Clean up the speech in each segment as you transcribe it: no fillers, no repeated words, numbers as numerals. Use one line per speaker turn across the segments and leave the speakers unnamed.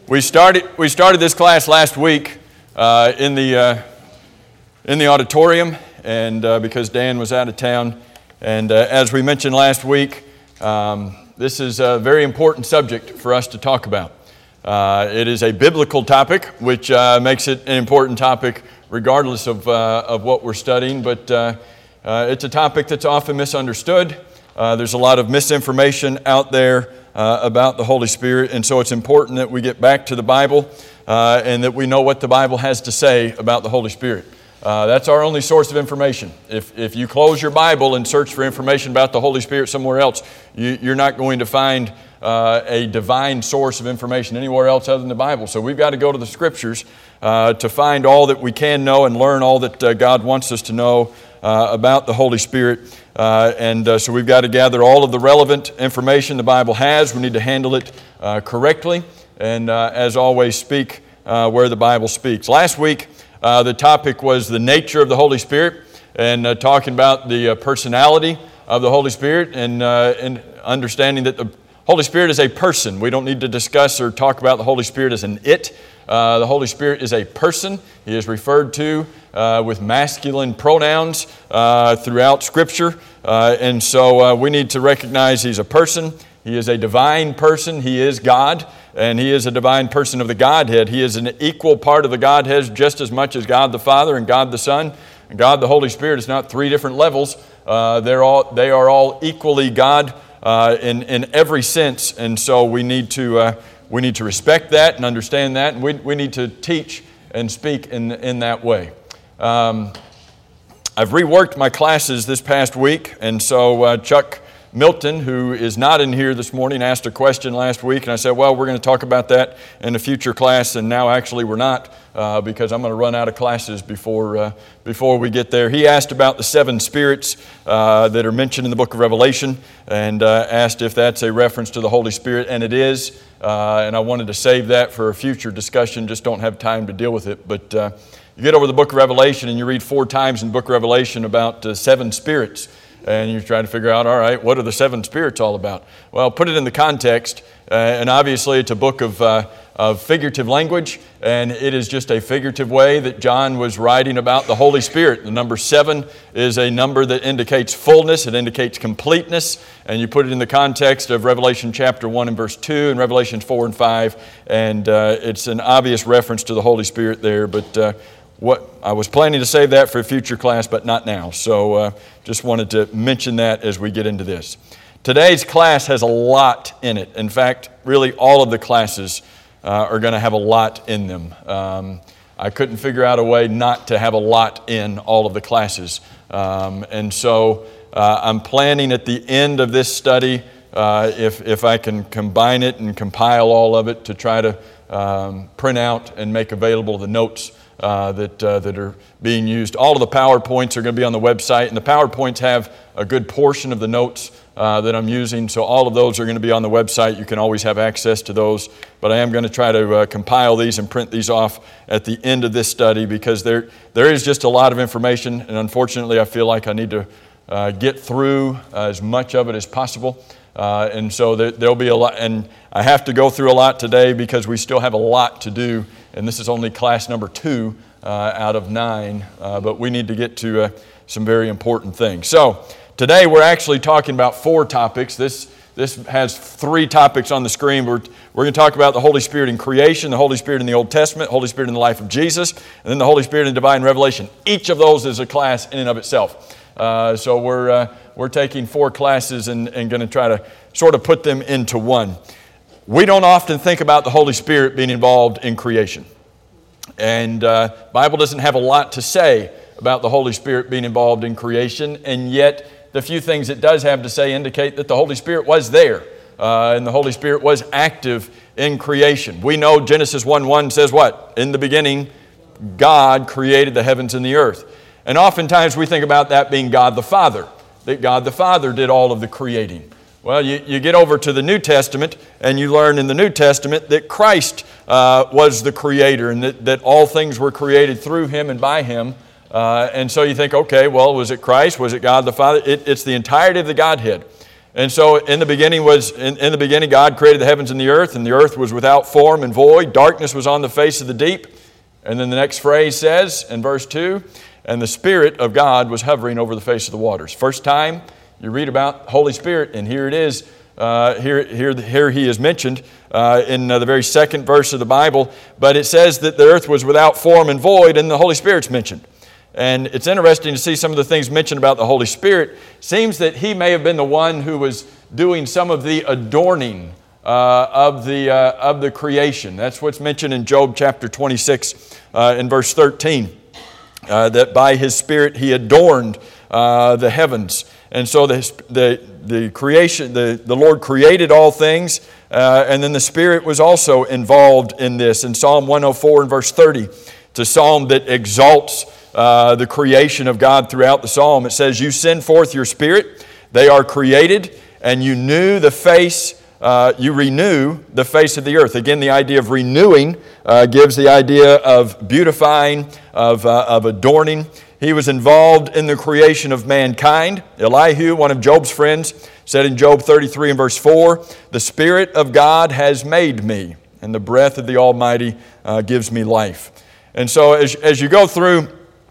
We started this class last week in the auditorium, and because Dan was out of town. And as we mentioned last week, this is a very important subject for us to talk about. It is a biblical topic, which makes it an important topic regardless of what we're studying. But it's a topic that's often misunderstood. There's a lot of misinformation out there about the Holy Spirit, and so it's important that we get back to the Bible and that we know what the Bible has to say about the Holy Spirit. That's our only source of information. If you close your Bible and search for information about the Holy Spirit somewhere else, you're not going to find a divine source of information anywhere else other than the Bible. So we've got to go to the Scriptures to find all that we can know and learn all that God wants us to know about the Holy Spirit. So we've got to gather all of the relevant information the Bible has. We need to handle it correctly and, as always, speak where the Bible speaks. Last week, the topic was the nature of the Holy Spirit and talking about the personality of the Holy Spirit and understanding that the Holy Spirit is a person. We don't need to discuss or talk about the Holy Spirit as an it. The Holy Spirit is a person. He is referred to with masculine pronouns throughout Scripture. And so we need to recognize He's a person. He is a divine person. He is God, and He is a divine person of the Godhead. He is an equal part of the Godhead just as much as God the Father and God the Son. And God the Holy Spirit is not three different levels. They are all equally God in every sense. And so we need to respect that and understand that, and we need to teach and speak in that way. I've reworked my classes this past week, and so Chuck Milton, who is not in here this morning, asked a question last week, and I said, well, we're going to talk about that in a future class, and now actually we're not, because I'm going to run out of classes before we get there. He asked about the seven spirits that are mentioned in the book of Revelation, and asked if that's a reference to the Holy Spirit, and it is, and I wanted to save that for a future discussion, just don't have time to deal with it. But you get over the book of Revelation, and you read 4 times in the book of Revelation about 7 spirits, and you're trying to figure out, all right, what are the 7 spirits all about? Well, put it in the context, and obviously it's a book of figurative language, and it is just a figurative way that John was writing about the Holy Spirit. The number 7 is a number that indicates fullness, it indicates completeness, and you put it in the context of Revelation chapter 1 and verse 2 and Revelation 4 and 5, and it's an obvious reference to the Holy Spirit there, but what I was planning to save that for a future class, but not now. So just wanted to mention that as we get into this. Today's class has a lot in it. In fact, really all of the classes are going to have a lot in them. I couldn't figure out a way not to have a lot in all of the classes. And so I'm planning at the end of this study, if I can combine it and compile all of it to try to print out and make available the notes that are being used. All of the PowerPoints are going to be on the website, and the PowerPoints have a good portion of the notes that I'm using, so all of those are going to be on the website. You can always have access to those, but I am going to try to compile these and print these off at the end of this study because there is just a lot of information, and unfortunately I feel like I need to get through as much of it as possible. And so there'll be a lot, and I have to go through a lot today because we still have a lot to do, and this is only class number 2 out of 9, but we need to get to some very important things. So today we're actually talking about 4 topics. This has 3 topics on the screen. We're going to talk about the Holy Spirit in creation, the Holy Spirit in the Old Testament, Holy Spirit in the life of Jesus, and then the Holy Spirit in divine revelation. Each of those is a class in and of itself. So we're taking 4 classes and going to try to sort of put them into one. We don't often think about the Holy Spirit being involved in creation. And Bible doesn't have a lot to say about the Holy Spirit being involved in creation, and yet the few things it does have to say indicate that the Holy Spirit was there, and the Holy Spirit was active in creation. We know Genesis 1:1 says what? In the beginning, God created the heavens and the earth. And oftentimes we think about that being God the Father, that God the Father did all of the creating. Well, you get over to the New Testament and you learn in the New Testament that Christ was the creator and that all things were created through Him and by Him. And so you think, okay, well, was it Christ? Was it God the Father? It's the entirety of the Godhead. And so in the beginning God created the heavens and the earth was without form and void. Darkness was on the face of the deep. And then the next phrase says in verse 2, and the Spirit of God was hovering over the face of the waters. First time you read about Holy Spirit, and here it is. Here he is mentioned in the very second verse of the Bible. But it says that the earth was without form and void, and the Holy Spirit's mentioned. And it's interesting to see some of the things mentioned about the Holy Spirit. Seems that he may have been the one who was doing some of the adorning of the creation. That's what's mentioned in Job chapter 26 in verse 13. That by His Spirit He adorned the heavens. And so the creation, the Lord created all things, and then the Spirit was also involved in this. In Psalm 104 and verse 30, it's a psalm that exalts the creation of God throughout the psalm. It says, you send forth your Spirit, they are created, and you renew the face of the earth. Again, the idea of renewing gives the idea of beautifying, of adorning. He was involved in the creation of mankind. Elihu, one of Job's friends, said in Job 33 and verse 4, the Spirit of God has made me, and the breath of the Almighty gives me life. And so as you go through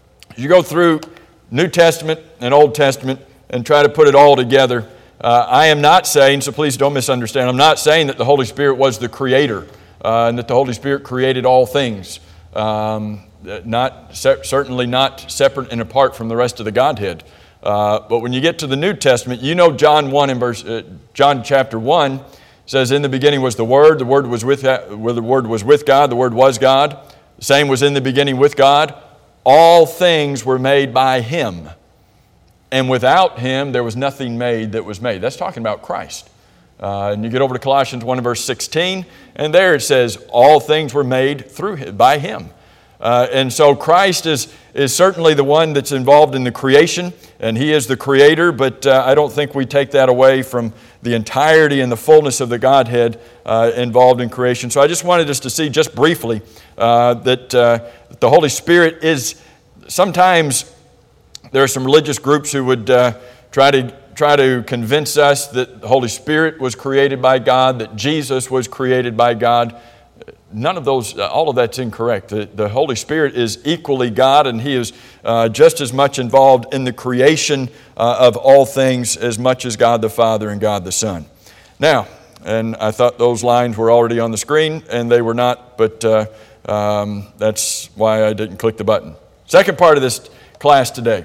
New Testament and Old Testament and try to put it all together, I am not saying, so please don't misunderstand, I'm not saying that the Holy Spirit was the creator and that the Holy Spirit created all things. Certainly not separate and apart from the rest of the Godhead. But when you get to the New Testament, you know John chapter 1 says, in the beginning was the Word was with God, the Word was God. The same was in the beginning with God. All things were made by Him. And without Him, there was nothing made that was made. That's talking about Christ. And you get over to Colossians 1 verse 16, and there it says, all things were made by Him. And so Christ is certainly the one that's involved in the creation, and He is the creator, but I don't think we take that away from the entirety and the fullness of the Godhead involved in creation. So I just wanted us to see just briefly that the Holy Spirit is, sometimes there are some religious groups who would try to convince us that the Holy Spirit was created by God, that Jesus was created by God. None of those, all of that's incorrect. The Holy Spirit is equally God, and He is just as much involved in the creation of all things as much as God the Father and God the Son. Now, and I thought those lines were already on the screen, and they were not, but that's why I didn't click the button. Second part of this class today.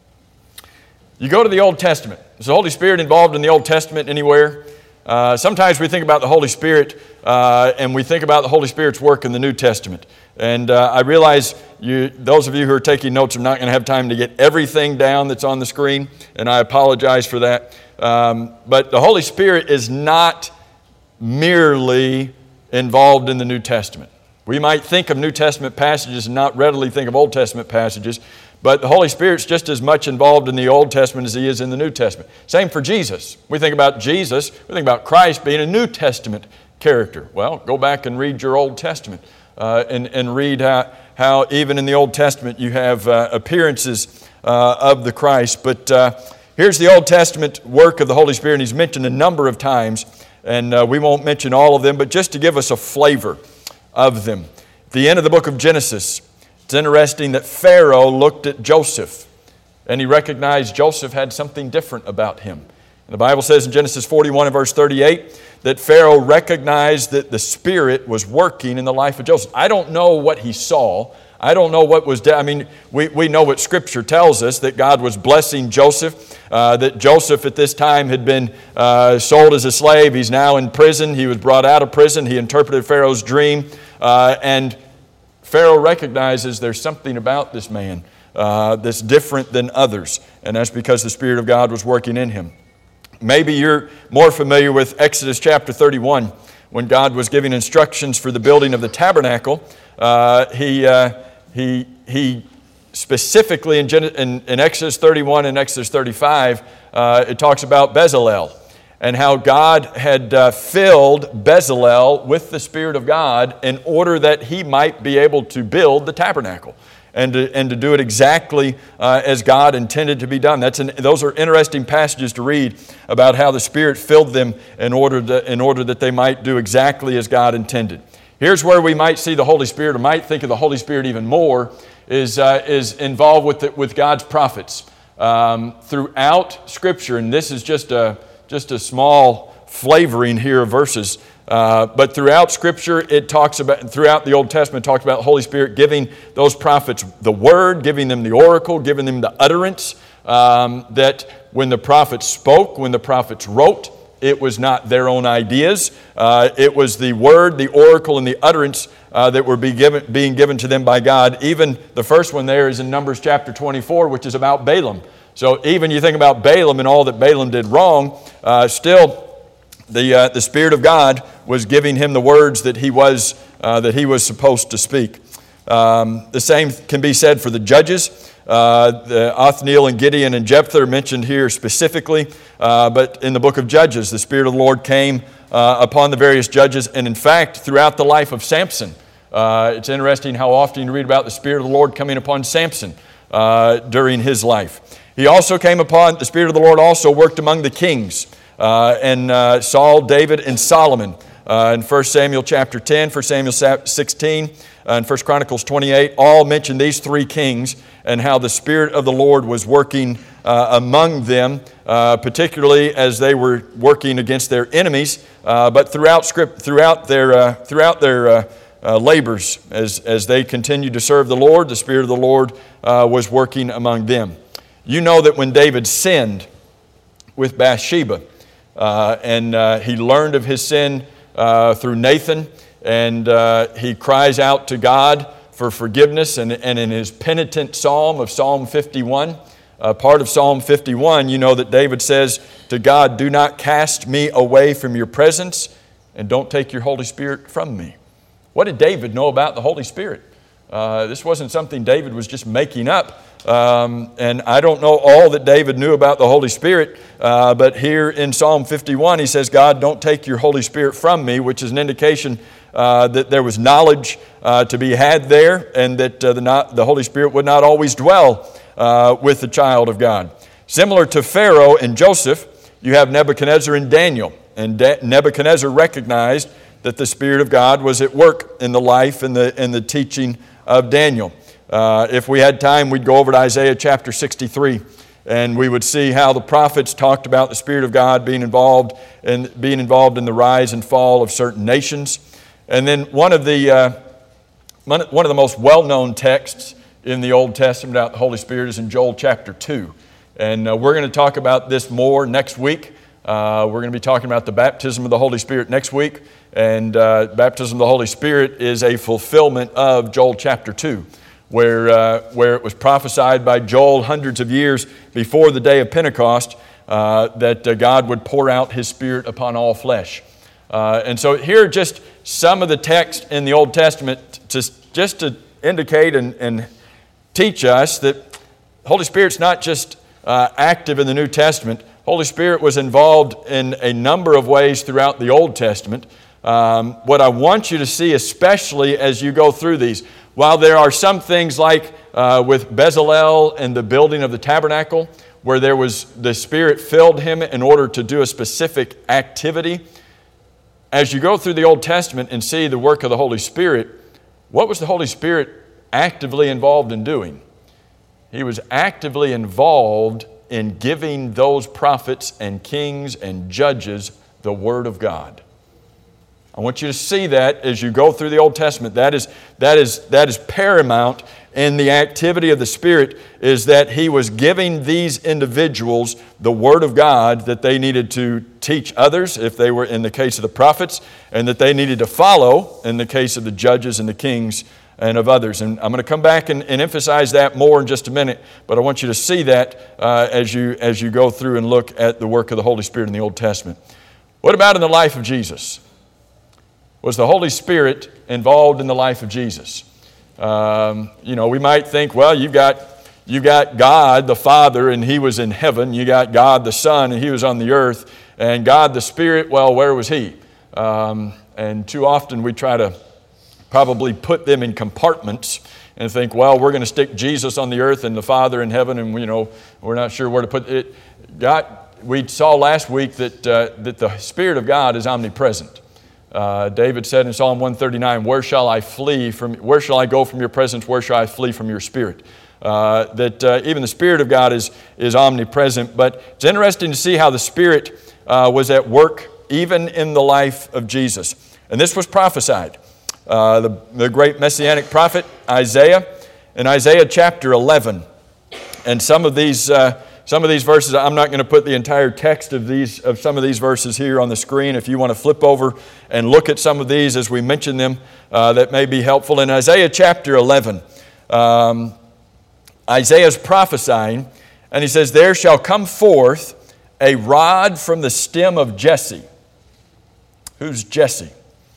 You go to the Old Testament. Is the Holy Spirit involved in the Old Testament anywhere? Sometimes we think about the Holy Spirit and we think about the Holy Spirit's work in the New Testament. And I realize those of you who are taking notes are not going to have time to get everything down that's on the screen, and I apologize for that. But the Holy Spirit is not merely involved in the New Testament. We might think of New Testament passages and not readily think of Old Testament passages, but the Holy Spirit's just as much involved in the Old Testament as He is in the New Testament. Same for Jesus. We think about Jesus, we think about Christ being a New Testament character. Well, go back and read your Old Testament and read how even in the Old Testament you have appearances of the Christ. But here's the Old Testament work of the Holy Spirit, and He's mentioned a number of times, and we won't mention all of them, but just to give us a flavor of them. At the end of the book of Genesis, it's interesting that Pharaoh looked at Joseph and he recognized Joseph had something different about him. And the Bible says in Genesis 41 and verse 38 that Pharaoh recognized that the Spirit was working in the life of Joseph. I don't know what he saw. I don't know what was, we know what Scripture tells us, that God was blessing Joseph, that Joseph at this time had been sold as a slave. He's now in prison. He was brought out of prison. He interpreted Pharaoh's dream, and Pharaoh recognizes there's something about this man that's different than others, and that's because the Spirit of God was working in him. Maybe you're more familiar with Exodus chapter 31, when God was giving instructions for the building of the tabernacle. He specifically in Exodus 31 and Exodus 35, it talks about Bezalel and how God had filled Bezalel with the Spirit of God in order that he might be able to build the tabernacle. and to do it exactly as God intended to be done. Those are interesting passages to read about how the Spirit filled them in order that they might do exactly as God intended. Here's where we might see the Holy Spirit, or might think of the Holy Spirit even more, is involved with God's prophets. Throughout Scripture, and this is just a small flavoring here of verses, but throughout Scripture, throughout the Old Testament, it talks about the Holy Spirit giving those prophets the word, giving them the oracle, giving them the utterance, that when the prophets spoke, when the prophets wrote, it was not their own ideas. It was the word, the oracle, and the utterance that were being given to them by God. Even the first one there is in Numbers chapter 24, which is about Balaam. So even you think about Balaam and all that Balaam did wrong, still the Spirit of God was giving him the words that he was supposed to speak. The same can be said for the judges. The Othniel and Gideon and Jephthah are mentioned here specifically, but in the book of Judges, the Spirit of the Lord came upon the various judges, and in fact, throughout the life of Samson. It's interesting how often you read about the Spirit of the Lord coming upon Samson during his life. The Spirit of the Lord also worked among the kings, and Saul, David, and Solomon. In 1 Samuel chapter 10, 1 Samuel 16, and 1 Chronicles 28, all mention these three kings and how the Spirit of the Lord was working among them, particularly as they were working against their enemies, but throughout their labors as they continued to serve the Lord, the Spirit of the Lord was working among them. You know that when David sinned with Bathsheba, and he learned of his sin through Nathan, and he cries out to God for forgiveness, and in his penitent psalm of Psalm 51, part of Psalm 51, you know that David says to God, "Do not cast me away from your presence, and don't take your Holy Spirit from me." What did David know about the Holy Spirit? This wasn't something David was just making up. And I don't know all that David knew about the Holy Spirit, but here in Psalm 51 he says, "God, don't take your Holy Spirit from me," which is an indication that there was knowledge to be had there, and that the Holy Spirit would not always dwell with the child of God. Similar to Pharaoh and Joseph, you have Nebuchadnezzar and Daniel. And Nebuchadnezzar recognized that the Spirit of God was at work in the life and the teaching of Daniel. If we had time, we'd go over to Isaiah chapter 63, and we would see how the prophets talked about the Spirit of God being involved in the rise and fall of certain nations. And then one of the most well-known texts in the Old Testament about the Holy Spirit is in Joel chapter 2. And we're going to talk about this more next week. We're going to be talking about the baptism of the Holy Spirit next week. And baptism of the Holy Spirit is a fulfillment of Joel chapter 2, where it was prophesied by Joel hundreds of years before the day of Pentecost that God would pour out His Spirit upon all flesh. And so here are just some of the text in the Old Testament just to indicate and teach us that the Holy Spirit's not just active in the New Testament. Holy Spirit was involved in a number of ways throughout the Old Testament. What I want you to see, especially as you go through these, while there are some things like with Bezalel and the building of the tabernacle, where the Spirit filled him in order to do a specific activity, as you go through the Old Testament and see the work of the Holy Spirit, what was the Holy Spirit actively involved in doing? He was actively involved in giving those prophets and kings and judges the Word of God. I want you to see that as you go through the Old Testament. That is paramount in the activity of the Spirit, is that He was giving these individuals the Word of God that they needed to teach others, if they were in the case of the prophets, and that they needed to follow in the case of the judges and the kings and of others. And I'm going to come back and emphasize that more in just a minute, but I want you to see that as you go through and look at the work of the Holy Spirit in the Old Testament. What about in the life of Jesus? Was the Holy Spirit involved in the life of Jesus? We might think, well, you've got God the Father and He was in heaven. You got God the Son and He was on the earth. And God the Spirit, well, where was He? And too often we try to probably put them in compartments and think, well, we're going to stick Jesus on the earth and the Father in heaven, and we're not sure where to put it. God, we saw last week that the Spirit of God is omnipresent. David said in Psalm 139, where shall I go from your presence? Where shall I flee from your Spirit? That even the Spirit of God is omnipresent. But it's interesting to see how the Spirit was at work even in the life of Jesus. And this was prophesied. The great Messianic prophet Isaiah, in Isaiah chapter 11. And some of these verses, I'm not going to put the entire text of some of these verses here on the screen. If you want to flip over and look at some of these as we mention them, that may be helpful. In Isaiah chapter 11, Isaiah's prophesying, and he says, there shall come forth a rod from the stem of Jesse. Who's Jesse?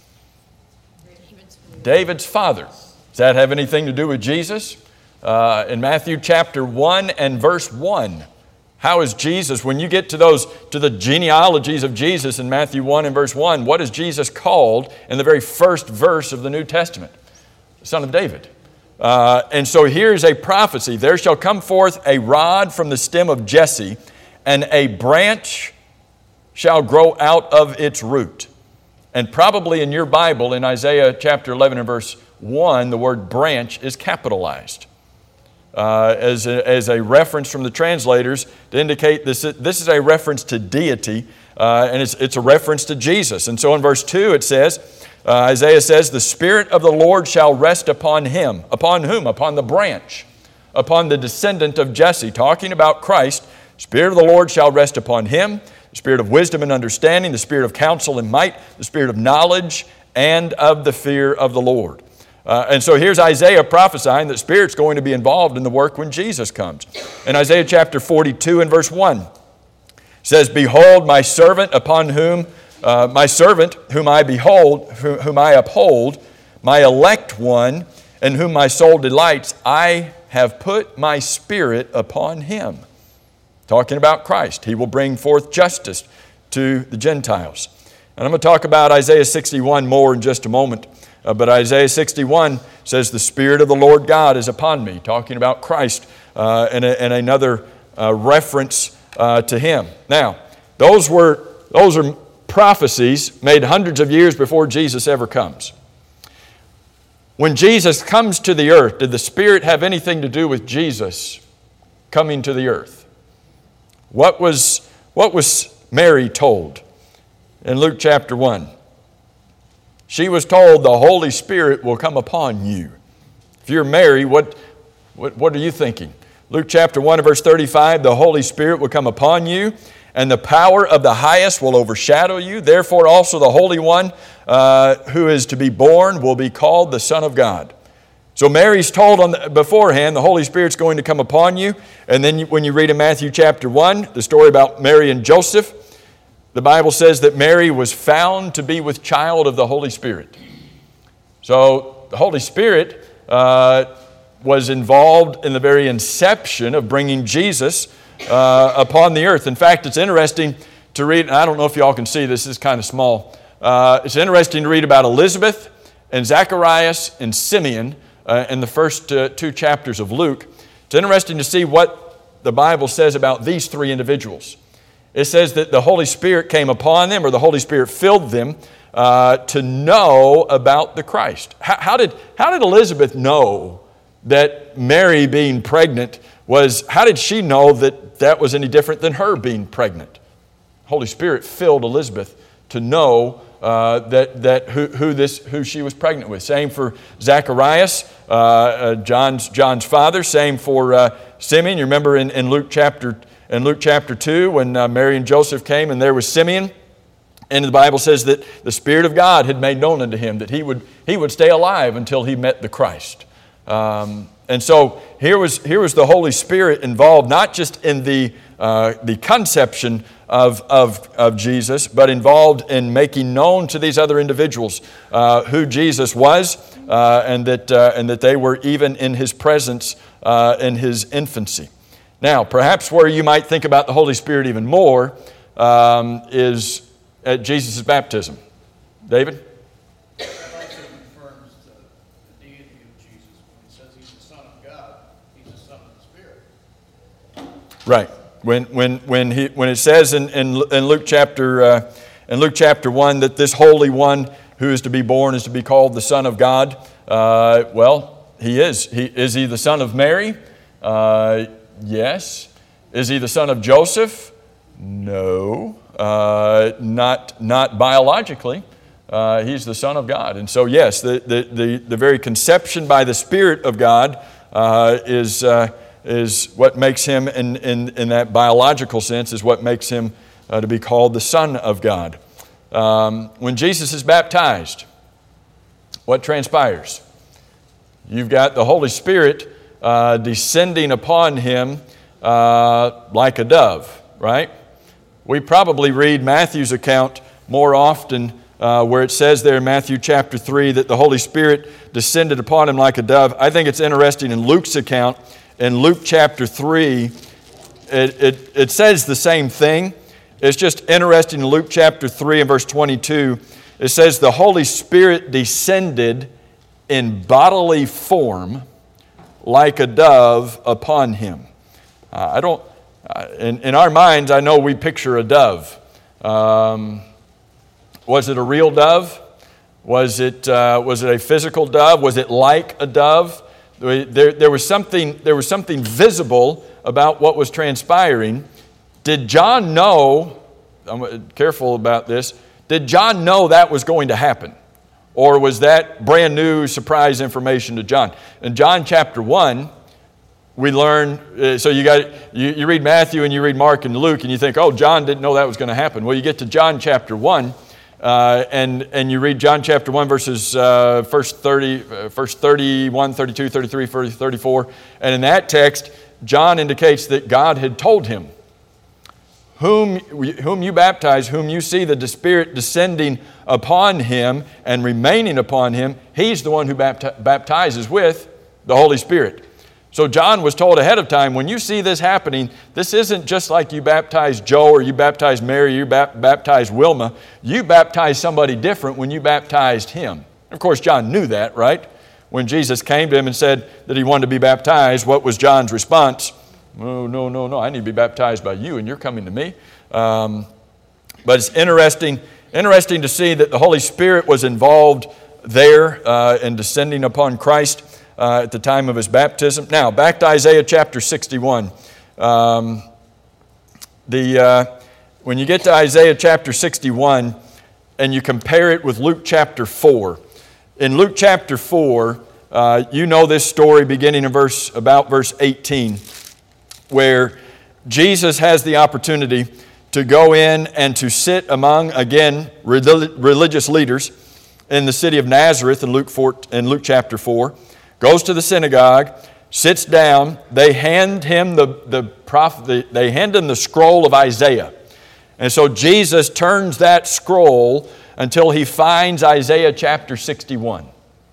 David's father. Does that have anything to do with Jesus? In Matthew chapter 1 and verse 1, how is Jesus, when you get to the genealogies of Jesus in Matthew 1 and verse 1, what is Jesus called in the very first verse of the New Testament? The Son of David. And so here's a prophecy. There shall come forth a rod from the stem of Jesse, and a branch shall grow out of its root. And probably in your Bible, in Isaiah chapter 11 and verse 1, the word branch is capitalized as a reference from the translators to indicate this is a reference to deity, and it's a reference to Jesus. And so in verse 2 it says, Isaiah says, the Spirit of the Lord shall rest upon him. Upon whom? Upon the branch, upon the descendant of Jesse, talking about Christ. Spirit of the Lord shall rest upon him. The Spirit of wisdom and understanding, the Spirit of counsel and might, the Spirit of knowledge and of the fear of the Lord. And so here's Isaiah prophesying that Spirit's going to be involved in the work when Jesus comes. In Isaiah chapter 42 and verse 1, it says, behold, my servant whom I uphold, my elect one, in whom my soul delights, I have put my Spirit upon him. Talking about Christ. He will bring forth justice to the Gentiles. And I'm going to talk about Isaiah 61 more in just a moment. But Isaiah 61 says, the Spirit of the Lord God is upon me. Talking about Christ and another reference to Him. Now, those are prophecies made hundreds of years before Jesus ever comes. When Jesus comes to the earth, did the Spirit have anything to do with Jesus coming to the earth? What was Mary told in Luke chapter 1? She was told the Holy Spirit will come upon you. If you're Mary, what are you thinking? Luke chapter 1 and verse 35, the Holy Spirit will come upon you, and the power of the highest will overshadow you. Therefore also the Holy One who is to be born will be called the Son of God. So Mary's told beforehand the Holy Spirit's going to come upon you. And then when you read in Matthew chapter 1, the story about Mary and Joseph, the Bible says that Mary was found to be with child of the Holy Spirit. So the Holy Spirit was involved in the very inception of bringing Jesus upon the earth. In fact, it's interesting to read, and I don't know if y'all can see this is kind of small. It's interesting to read about Elizabeth and Zacharias and Simeon in the first two chapters of Luke. It's interesting to see what the Bible says about these three individuals. It says that the Holy Spirit came upon them, or the Holy Spirit filled them to know about the Christ. How did Elizabeth know that Mary being pregnant how did she know that was any different than her being pregnant? Holy Spirit filled Elizabeth to know who she was pregnant with. Same for Zacharias, John's father. Same for Simeon. You remember in Luke chapter 2 when Mary and Joseph came and there was Simeon, and the Bible says that the Spirit of God had made known unto him that he would stay alive until he met the Christ. And so here was the Holy Spirit involved, not just in the conception of Jesus, but involved in making known to these other individuals who Jesus was, and that they were even in His presence in His infancy. Now, perhaps where you might think about the Holy Spirit even more is at Jesus' baptism. David?
It also confirms
Right. When it says in Luke chapter 1 that this Holy One who is to be born is to be called the Son of God, well, he is. Is he the son of Mary? Yes. Is he the son of Joseph? No. Not biologically. He's the Son of God. And so, yes, the very conception by the Spirit of God is what makes him, in that biological sense, is what makes him to be called the Son of God. When Jesus is baptized, what transpires? You've got the Holy Spirit descending upon him like a dove, right? We probably read Matthew's account more often where it says there in Matthew chapter 3 that the Holy Spirit descended upon him like a dove. I think it's interesting in Luke's account. In Luke chapter 3, it says the same thing. It's just interesting in Luke chapter 3 and verse 22. It says the Holy Spirit descended in bodily form like a dove upon him. In our minds, I know we picture a dove. Was it a real dove? Was it a physical dove? Was it like a dove? There was something visible about what was transpiring. Did John know, I'm careful about this, did John know that was going to happen? Or was that brand new surprise information to John? In John chapter 1, we learn, so you read Matthew and you read Mark and Luke and you think, oh, John didn't know that was going to happen. Well, you get to John chapter 1 and you read John chapter 1 verses verse 31, 32, 33, 34. And in that text, John indicates that God had told him, whom you baptize, whom you see the Spirit descending upon him and remaining upon him, he's the one who baptizes with the Holy Spirit. So John was told ahead of time, when you see this happening, this isn't just like you baptize Joe or you baptize Mary or you baptize Wilma. You baptize somebody different when you baptized him. Of course, John knew that, right? When Jesus came to him and said that he wanted to be baptized, what was John's response? No, I need to be baptized by you and you're coming to me. But it's interesting to see that the Holy Spirit was involved there in descending upon Christ at the time of his baptism. Now, back to Isaiah chapter 61. When you get to Isaiah chapter 61 and you compare it with Luke chapter 4, in Luke chapter 4, you know this story beginning in about verse 18, where Jesus has the opportunity to go in and to sit among, again, religious leaders in the city of Nazareth in Luke chapter 4. Goes to the synagogue, sits down. They hand him they hand him the scroll of Isaiah. And so Jesus turns that scroll until he finds Isaiah chapter 61.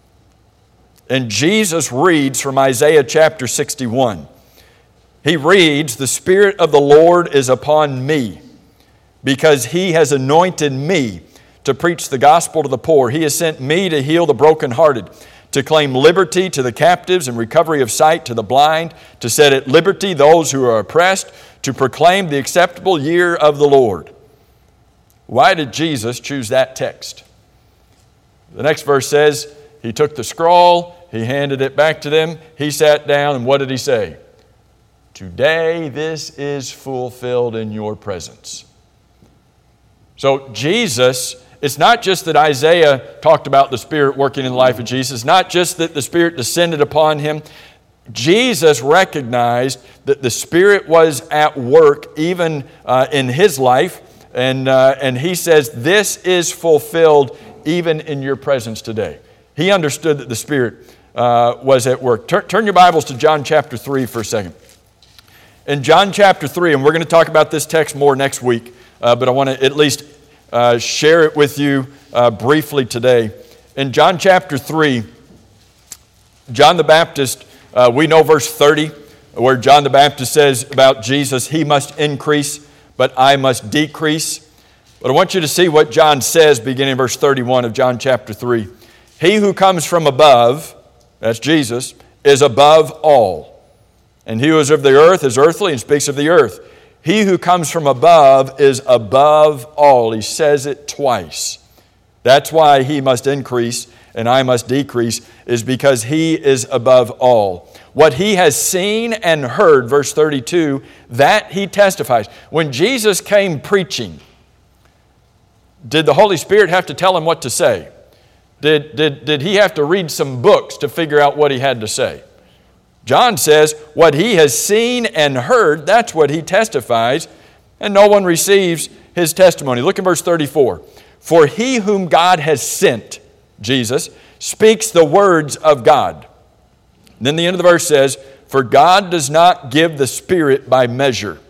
And Jesus reads from Isaiah chapter 61. He reads, "The Spirit of the Lord is upon me, because He has anointed me to preach the gospel to the poor. He has sent me to heal the brokenhearted, to claim liberty to the captives and recovery of sight to the blind, to set at liberty those who are oppressed, to proclaim the acceptable year of the Lord." Why did Jesus choose that text? The next verse says, He took the scroll, He handed it back to them, He sat down, and what did He say? "Today this is fulfilled in your presence." So Jesus, it's not just that Isaiah talked about the Spirit working in the life of Jesus, not just that the Spirit descended upon him. Jesus recognized that the Spirit was at work even in his life, and he says, this is fulfilled even in your presence today. He understood that the Spirit was at work. Turn your Bibles to John chapter 3 for a second. In John chapter 3, and we're going to talk about this text more next week, but I want to at least share it with you briefly today. In John chapter 3, John the Baptist, we know verse 30, where John the Baptist says about Jesus, He must increase, but I must decrease. But I want you to see what John says beginning in verse 31 of John chapter 3. "He who comes from above," that's Jesus, "is above all. And he who is of the earth is earthly and speaks of the earth. He who comes from above is above all. He says it twice. That's why he must increase and I must decrease, is because he is above all. What he has seen and heard, verse 32, that he testifies. When Jesus came preaching, did the Holy Spirit have to tell him what to say? Did he have to read some books to figure out what he had to say? John says, what he has seen and heard, that's what he testifies, and no one receives his testimony. Look at verse 34. For he whom God has sent, Jesus, speaks the words of God. And then the end of the verse says, for God does not give the Spirit by measure.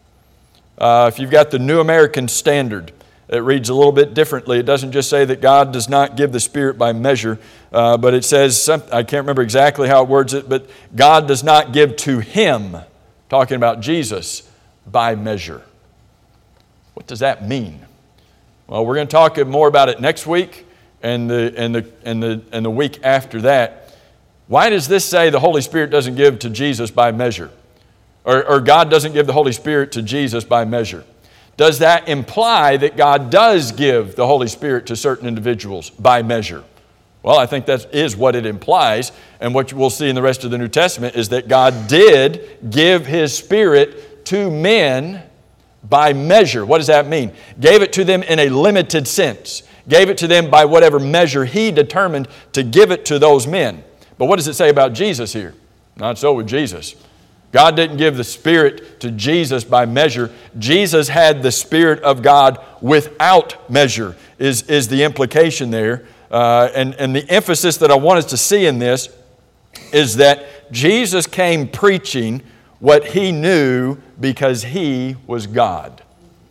If you've got the New American Standard, it reads a little bit differently. It doesn't just say that God does not give the Spirit by measure, but it says, I can't remember exactly how it words it, but God does not give to him, talking about Jesus, by measure. What does that mean? Well, we're going to talk more about it next week and the week after that. Why does this say the Holy Spirit doesn't give to Jesus by measure? Or God doesn't give the Holy Spirit to Jesus by measure? Does that imply that God does give the Holy Spirit to certain individuals by measure? Well, I think that is what it implies. And what we'll see in the rest of the New Testament is that God did give His Spirit to men by measure. What does that mean? Gave it to them in a limited sense. Gave it to them by whatever measure He determined to give it to those men. But what does it say about Jesus here? Not so with Jesus. God didn't give the Spirit to Jesus by measure. Jesus had the Spirit of God without measure, is the implication there. And the emphasis that I want us to see in this is that Jesus came preaching what He knew because He was God.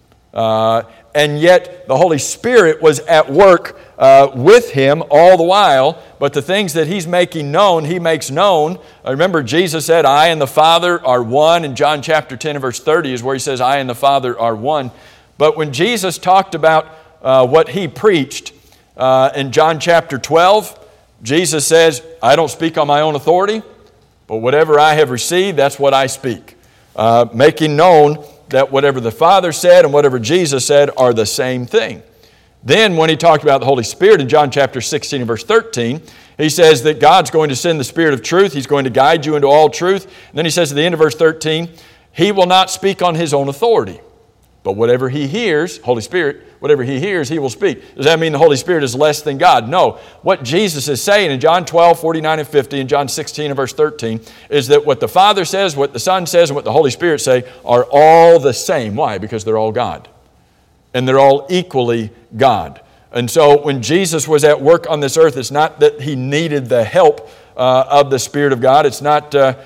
And yet the Holy Spirit was at work with Him all the while, but the things that He's making known, He makes known. Remember, Jesus said, I and the Father are one. In John chapter 10 and verse 30 is where He says, I and the Father are one. But when Jesus talked about what He preached in John chapter 12, Jesus says, I don't speak on my own authority, but whatever I have received, that's what I speak. Making known that whatever the Father said and whatever Jesus said are the same thing. Then when He talked about the Holy Spirit in John chapter 16 and verse 13, He says that God's going to send the Spirit of truth. He's going to guide you into all truth. And then He says at the end of verse 13, He will not speak on His own authority, but whatever He hears, Holy Spirit, whatever He hears, He will speak. Does that mean the Holy Spirit is less than God? No. What Jesus is saying in John 12, 49 and 50, and John 16 and verse 13, is that what the Father says, what the Son says, and what the Holy Spirit say are all the same. Why? Because they're all God. And they're all equally God. And so when Jesus was at work on this earth, it's not that He needed the help of the Spirit of God. It's not that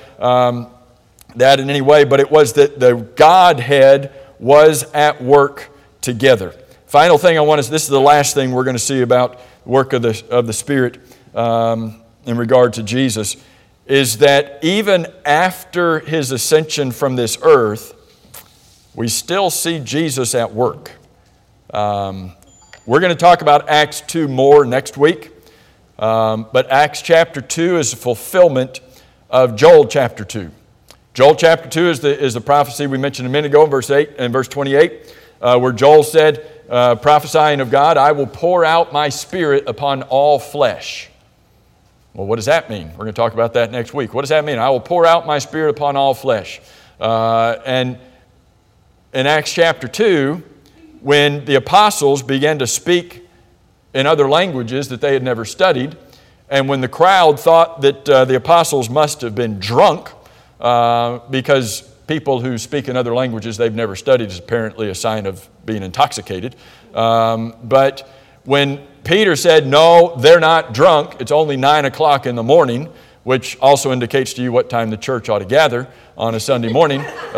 in any way, but it was that the Godhead was at work together. Final thing I want is, this is the last thing we're going to see about the work of the Spirit in regard to Jesus, is that even after His ascension from this earth, we still see Jesus at work. We're going to talk about Acts 2 more next week, but Acts chapter 2 is a fulfillment of Joel chapter 2. Joel chapter 2 is the prophecy we mentioned a minute ago in verse 8 and verse 28, where Joel said, prophesying of God, I will pour out my Spirit upon all flesh. Well, what does that mean? We're going to talk about that next week. What does that mean? I will pour out my Spirit upon all flesh. And in Acts chapter 2, when the apostles began to speak in other languages that they had never studied, and when the crowd thought that the apostles must have been drunk, because people who speak in other languages they've never studied is apparently a sign of being intoxicated. But when Peter said, no, they're not drunk, it's only 9 o'clock in the morning, which also indicates to you what time the church ought to gather on a Sunday morning.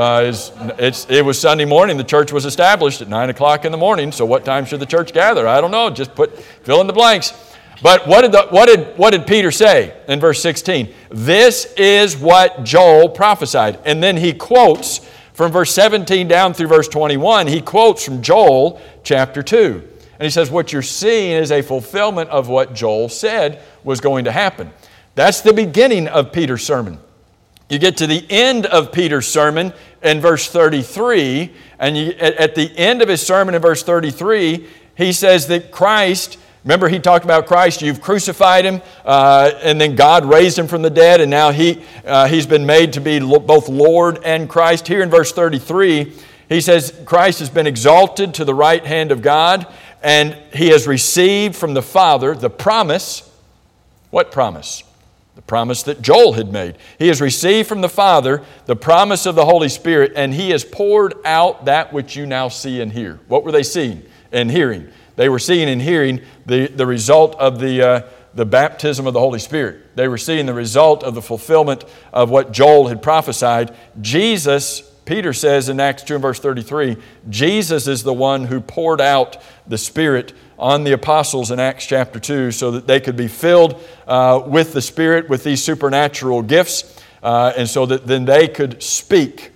It was Sunday morning, the church was established at 9 o'clock in the morning, so what time should the church gather? I don't know, just fill in the blanks. But what did Peter say in verse 16? This is what Joel prophesied. And then he quotes from verse 17 down through verse 21, he quotes from Joel chapter 2. And he says, what you're seeing is a fulfillment of what Joel said was going to happen. That's the beginning of Peter's sermon. You get to the end of Peter's sermon in verse 33, and at the end of his sermon in verse 33, he says that Christ, remember he talked about Christ, you've crucified him, and then God raised him from the dead, and now he's been made to be both Lord and Christ. Here in verse 33, he says Christ has been exalted to the right hand of God, and he has received from the Father the promise. What promise? The promise that Joel had made. He has received from the Father the promise of the Holy Spirit, and he has poured out that which you now see and hear. What were they seeing and hearing? They were seeing and hearing the result of the baptism of the Holy Spirit. They were seeing the result of the fulfillment of what Joel had prophesied. Jesus, Peter says in Acts 2 and verse 33, Jesus is the one who poured out the Spirit on the apostles in Acts chapter 2 so that they could be filled with the Spirit, with these supernatural gifts, and so that then they could speak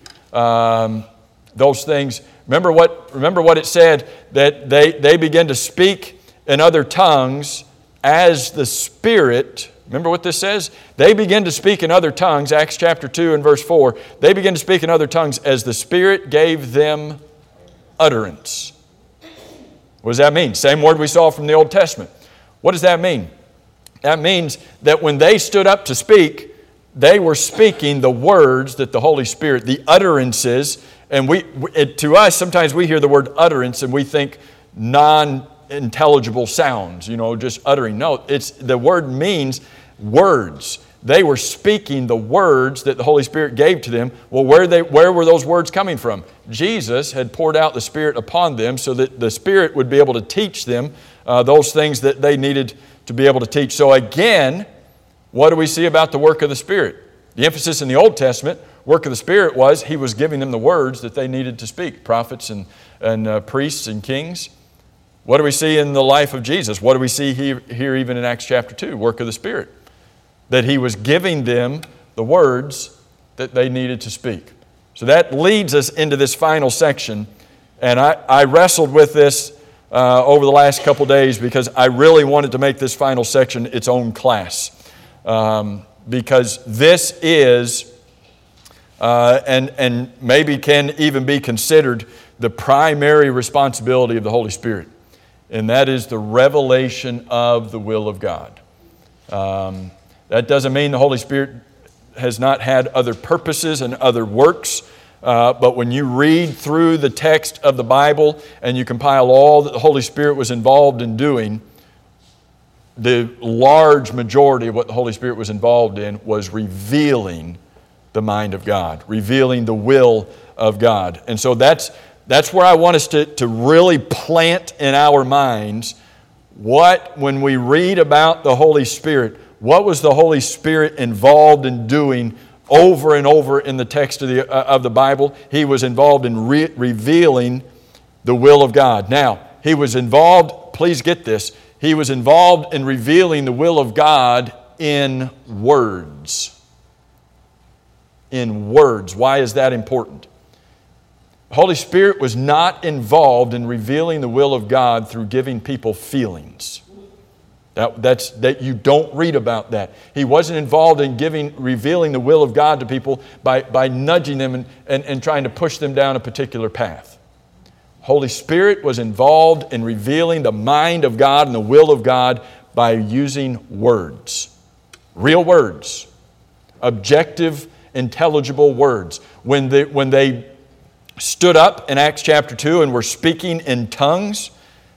those things. Remember what it said, that they began to speak in other tongues as the Spirit. Remember what this says? They begin to speak in other tongues, Acts chapter 2 and verse 4. They begin to speak in other tongues as the Spirit gave them utterance. What does that mean? Same word we saw from the Old Testament. What does that mean? That means that when they stood up to speak, they were speaking the words that the Holy Spirit, the utterances, and to us, sometimes we hear the word utterance and we think non-intelligible sounds, just uttering. No, the word means words. They were speaking the words that the Holy Spirit gave to them. Well, where were those words coming from? Jesus had poured out the Spirit upon them so that the Spirit would be able to teach them those things that they needed to be able to teach. So again, what do we see about the work of the Spirit? The emphasis in the Old Testament, work of the Spirit was He was giving them the words that they needed to speak, prophets and priests and kings. What do we see in the life of Jesus? What do we see here even in Acts chapter 2? Work of the Spirit. That He was giving them the words that they needed to speak. So that leads us into this final section. And I wrestled with this over the last couple days because I really wanted to make this final section its own class. Because this is, and maybe can even be considered, the primary responsibility of the Holy Spirit. And that is the revelation of the will of God. That doesn't mean the Holy Spirit has not had other purposes and other works. But when you read through the text of the Bible and you compile all that the Holy Spirit was involved in doing, the large majority of what the Holy Spirit was involved in was revealing the mind of God, revealing the will of God. And so that's where I want us to really plant in our minds when we read about the Holy Spirit, what was the Holy Spirit involved in doing over and over in the text of the Bible? He was involved in revealing the will of God. Now, He was involved, please get this, He was involved in revealing the will of God in words. In words. Why is that important? The Holy Spirit was not involved in revealing the will of God through giving people feelings. That you don't read about that. He wasn't involved in revealing the will of God to people by nudging them and trying to push them down a particular path. Holy Spirit was involved in revealing the mind of God and the will of God by using words. Real words. Objective, intelligible words. When they stood up in Acts chapter 2 and were speaking in tongues,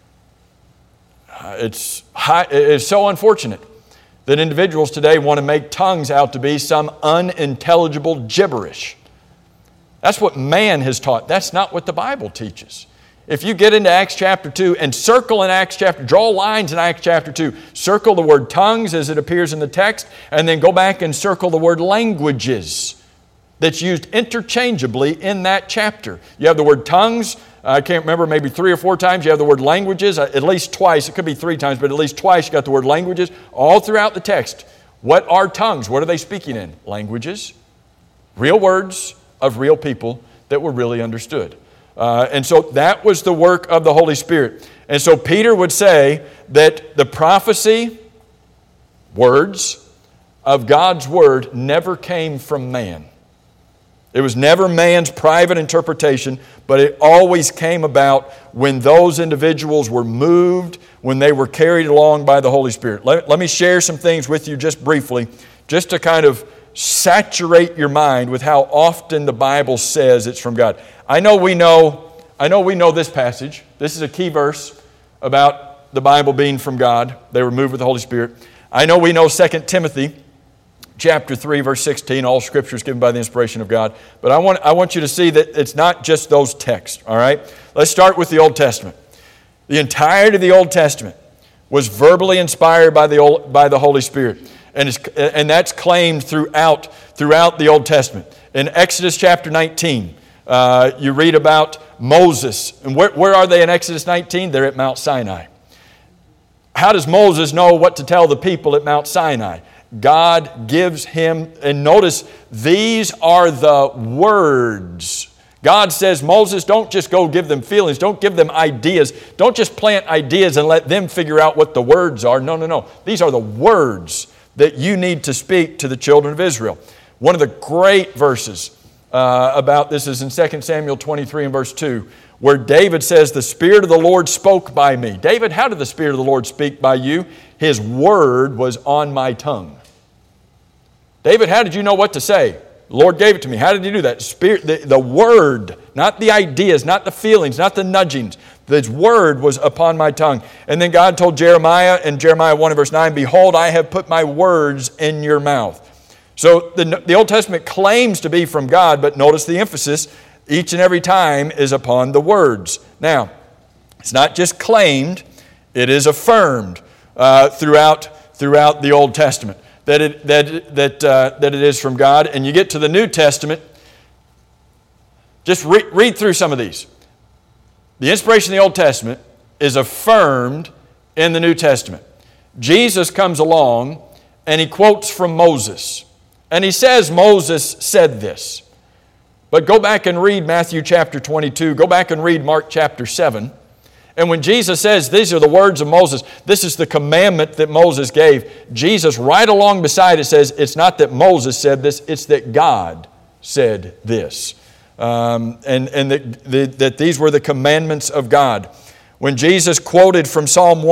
it's so unfortunate that individuals today want to make tongues out to be some unintelligible gibberish. That's what man has taught. That's not what the Bible teaches. If you get into Acts chapter 2 and circle in Acts chapter, draw lines in Acts chapter 2, circle the word tongues as it appears in the text, and then go back and circle the word languages that's used interchangeably in that chapter. You have the word tongues, I can't remember, maybe 3 or 4 times. You have the word languages, at least twice. It could be 3 times, but at least twice you got the word languages. All throughout the text. What are tongues? What are they speaking in? Languages. Real words of real people that were really understood. And so that was the work of the Holy Spirit. And so Peter would say that the prophecy, words, of God's Word never came from man. It was never man's private interpretation, but it always came about when those individuals were moved, when they were carried along by the Holy Spirit. Let me share some things with you just briefly, just to kind of saturate your mind with how often the Bible says it's from God. I know we know this passage. This is a key verse about the Bible being from God. They were moved with the Holy Spirit. I know we know 2 Timothy chapter 3, verse 16, all Scripture is given by the inspiration of God. But I want you to see that it's not just those texts, all right? Let's start with the Old Testament. The entirety of the Old Testament was verbally inspired by the Holy Spirit. And that's claimed throughout the Old Testament. In Exodus chapter 19, you read about Moses. And where are they in Exodus 19? They're at Mount Sinai. How does Moses know what to tell the people at Mount Sinai? God gives him, and notice, these are the words. God says, Moses, don't just go give them feelings. Don't give them ideas. Don't just plant ideas and let them figure out what the words are. No. These are the words that you need to speak to the children of Israel. One of the great verses about this is in 2 Samuel 23 and verse 2, where David says, the Spirit of the Lord spoke by me. David, how did the Spirit of the Lord speak by you? His word was on my tongue. David, how did you know what to say? The Lord gave it to me. How did He do that? The word, not the ideas, not the feelings, not the nudgings. His word was upon my tongue. And then God told Jeremiah in Jeremiah 1 and verse 9, behold, I have put my words in your mouth. So the Old Testament claims to be from God, but notice the emphasis each and every time is upon the words. Now, it's not just claimed, it is affirmed throughout the Old Testament. That it is from God. And you get to the New Testament, just read through some of these. The inspiration of the Old Testament is affirmed in the New Testament. Jesus comes along and he quotes from Moses. And he says Moses said this. But go back and read Matthew chapter 22. Go back and read Mark chapter 7. And when Jesus says, these are the words of Moses, this is the commandment that Moses gave, Jesus right along beside it says, it's not that Moses said this, it's that God said this. And that these were the commandments of God. When Jesus quoted from Psalm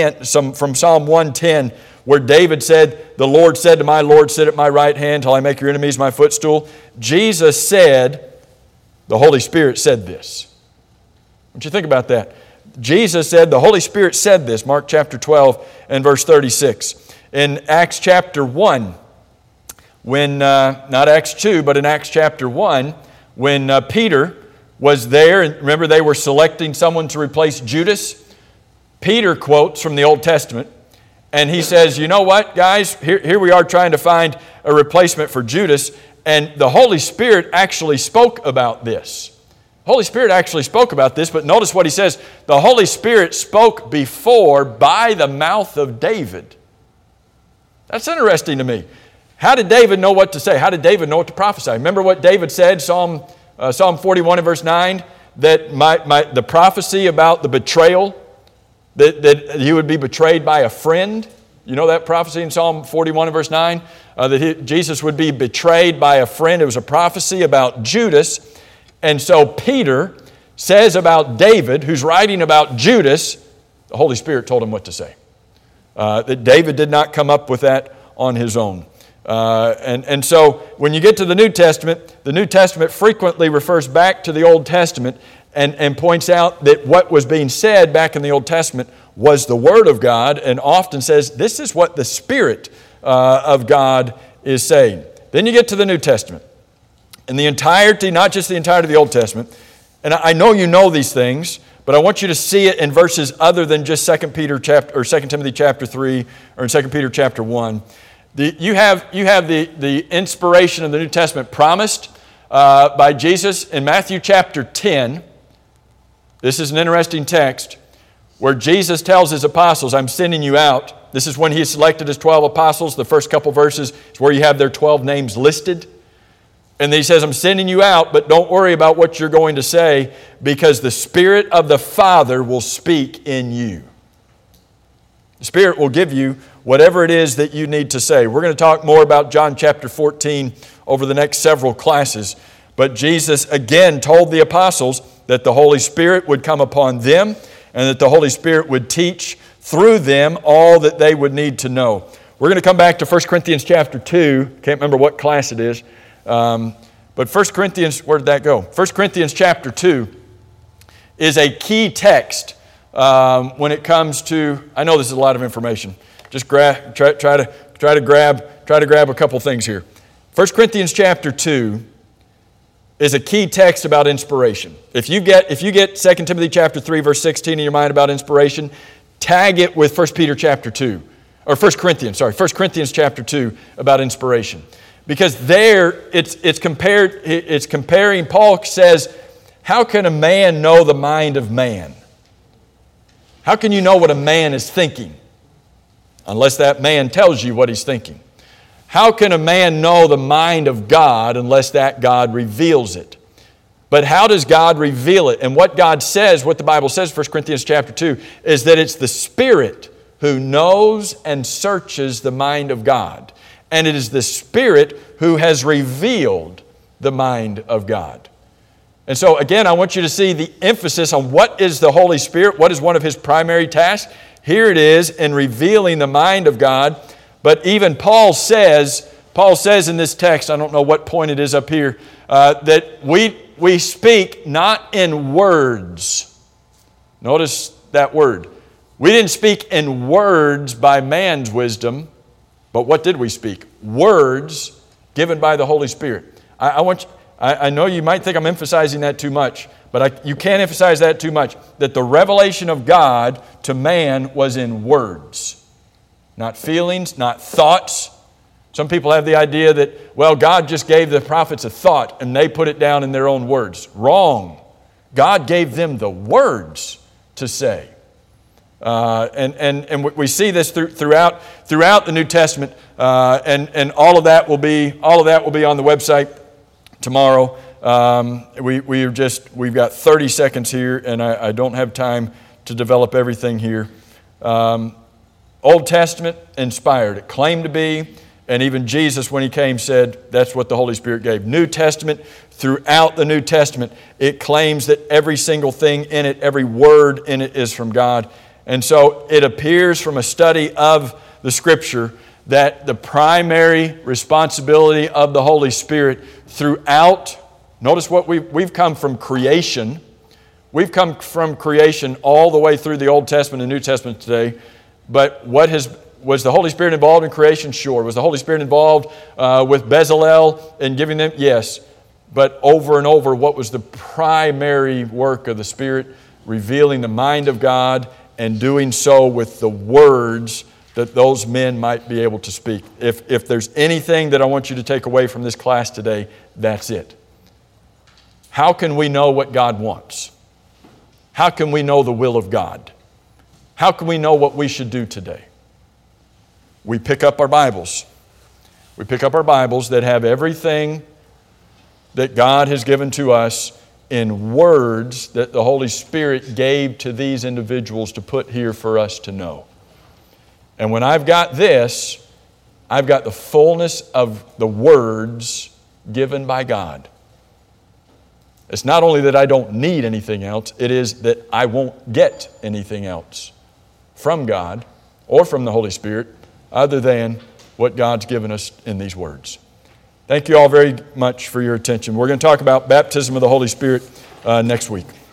110, where David said, the Lord said to my Lord, sit at my right hand till I make your enemies my footstool, Jesus said, the Holy Spirit said this. What do you think about that? Jesus said, the Holy Spirit said this, Mark chapter 12 and verse 36. In Acts chapter 1, when, not Acts 2, but in Acts chapter 1, when Peter was there, and remember they were selecting someone to replace Judas, Peter quotes from the Old Testament, and he says, you know what, guys, here we are trying to find a replacement for Judas, and the Holy Spirit actually spoke about this. Holy Spirit actually spoke about this, but notice what he says. The Holy Spirit spoke before by the mouth of David. That's interesting to me. How did David know what to say? How did David know what to prophesy? Remember what David said, Psalm 41 and verse 9, that the prophecy about the betrayal, that he would be betrayed by a friend. You know that prophecy in Psalm 41 and verse 9? That Jesus would be betrayed by a friend. It was a prophecy about Judas. And so Peter says about David, who's writing about Judas, the Holy Spirit told him what to say. That David did not come up with that on his own. And so when you get to the New Testament frequently refers back to the Old Testament and points out that what was being said back in the Old Testament was the Word of God, and often says this is what the Spirit of God is saying. Then you get to the New Testament. And the entirety, not just the entirety of the Old Testament, and I know you know these things, but I want you to see it in verses other than just 2 Timothy chapter 3 or in 2 Peter chapter 1. You have the inspiration of the New Testament promised by Jesus in Matthew chapter 10. This is an interesting text where Jesus tells his apostles, I'm sending you out. This is when he selected his 12 apostles. The first couple verses is where you have their 12 names listed. And then he says, I'm sending you out, but don't worry about what you're going to say because the Spirit of the Father will speak in you. The Spirit will give you whatever it is that you need to say. We're going to talk more about John chapter 14 over the next several classes. But Jesus again told the apostles that the Holy Spirit would come upon them and that the Holy Spirit would teach through them all that they would need to know. We're going to come back to 1 Corinthians chapter 2. Can't remember what class it is. But 1 Corinthians, where did that go? 1 Corinthians chapter 2 is a key text when it comes to, I know this is a lot of information. Just try to grab a couple things here. 1 Corinthians chapter 2 is a key text about inspiration. If you get 2 Timothy chapter 3 verse 16 in your mind about inspiration, tag it with 1 Peter chapter 2, or 1 Corinthians chapter 2 about inspiration. Because there it's comparing, Paul says, how can a man know the mind of man? How can you know what a man is thinking? Unless that man tells you what he's thinking. How can a man know the mind of God unless that God reveals it? But how does God reveal it? And what God says, what the Bible says, 1 Corinthians chapter 2, is that it's the Spirit who knows and searches the mind of God. And it is the Spirit who has revealed the mind of God. And so again, I want you to see the emphasis on what is the Holy Spirit, what is one of His primary tasks. Here it is in revealing the mind of God. But even Paul says in this text, I don't know what point it is up here, that we speak not in words. Notice that word. We didn't speak in words by man's wisdom, but what did we speak? Words given by the Holy Spirit. I know you might think I'm emphasizing that too much, but you can't emphasize that too much, that the revelation of God to man was in words. Not feelings, not thoughts. Some people have the idea that, well, God just gave the prophets a thought and they put it down in their own words. Wrong. God gave them the words to say. And we see this throughout the New Testament, and all of that will be on the website tomorrow. We've got 30 seconds here, and I don't have time to develop everything here. Old Testament, inspired. It claimed to be, and even Jesus, when He came, said that's what the Holy Spirit gave. New Testament, throughout the New Testament, it claims that every single thing in it, every word in it is from God. And so it appears from a study of the Scripture that the primary responsibility of the Holy Spirit throughout, notice what we've come from creation. We've come from creation all the way through the Old Testament and New Testament today. But was the Holy Spirit involved in creation? Sure. Was the Holy Spirit involved with Bezalel and giving them? Yes. But over and over, what was the primary work of the Spirit? Revealing the mind of God and doing so with the words that those men might be able to speak. If there's anything that I want you to take away from this class today, that's it. How can we know what God wants? How can we know the will of God? How can we know what we should do today? We pick up our Bibles. We pick up our Bibles that have everything that God has given to us in words that the Holy Spirit gave to these individuals to put here for us to know. And when I've got this, I've got the fullness of the words given by God. It's not only that I don't need anything else, it is that I won't get anything else from God or from the Holy Spirit other than what God's given us in these words. Thank you all very much for your attention. We're going to talk about baptism of the Holy Spirit next week.